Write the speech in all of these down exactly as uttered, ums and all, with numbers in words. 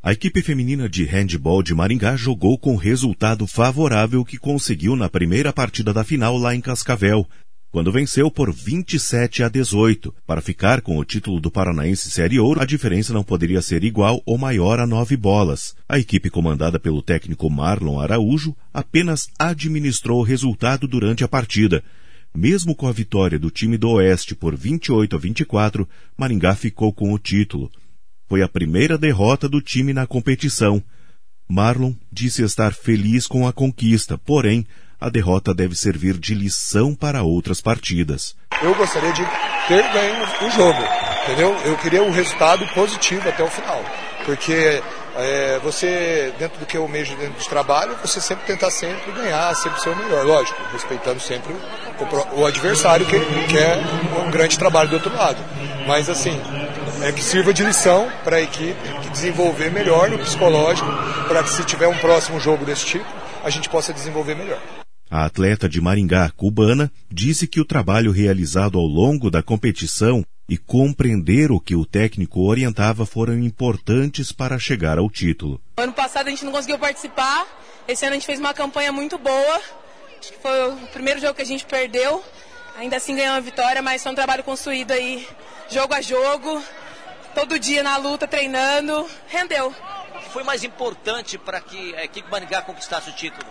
A equipe feminina de handebol de Maringá jogou com resultado favorável que conseguiu na primeira partida da final lá em Cascavel, quando venceu por vinte e sete a dezoito. Para ficar com o título do Paranaense Série Ouro, a diferença não poderia ser igual ou maior a nove bolas. A equipe comandada pelo técnico Marlon Araújo apenas administrou o resultado durante a partida. Mesmo com a vitória do time do Oeste por vinte e oito a vinte e quatro, Maringá ficou com o título. Foi a primeira derrota do time na competição. Marlon disse estar feliz com a conquista, porém, a derrota deve servir de lição para outras partidas. Eu gostaria de ter ganho o jogo, entendeu? Eu queria um resultado positivo até o final, porque é, você, dentro do que eu almejo dentro do trabalho, você sempre tentar sempre ganhar, sempre ser o melhor, lógico, respeitando sempre o, o adversário que quer um grande trabalho do outro lado. Mas assim, é que sirva de lição para a equipe que desenvolver melhor no psicológico, para que se tiver um próximo jogo desse tipo, a gente possa desenvolver melhor. A atleta de Maringá, cubana, disse que o trabalho realizado ao longo da competição e compreender o que o técnico orientava foram importantes para chegar ao título. Ano passado a gente não conseguiu participar, esse ano a gente fez uma campanha muito boa, acho que foi o primeiro jogo que a gente perdeu, ainda assim ganhamos a vitória, mas foi um trabalho construído aí, jogo a jogo, todo dia na luta, treinando, rendeu. O que foi mais importante para que a equipe Maringá conquistasse o título?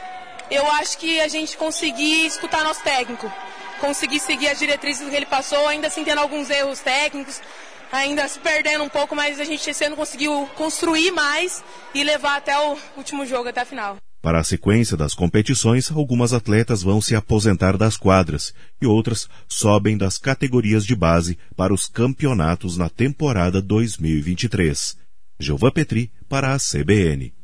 Eu acho que a gente conseguir escutar nosso técnico, conseguir seguir as diretrizes que ele passou, ainda assim tendo alguns erros técnicos, ainda se perdendo um pouco, mas a gente esse ano conseguiu construir mais e levar até o último jogo, até a final. Para a sequência das competições, algumas atletas vão se aposentar das quadras e outras sobem das categorias de base para os campeonatos na temporada dois mil e vinte e três. Gilvan Petri para a C B N.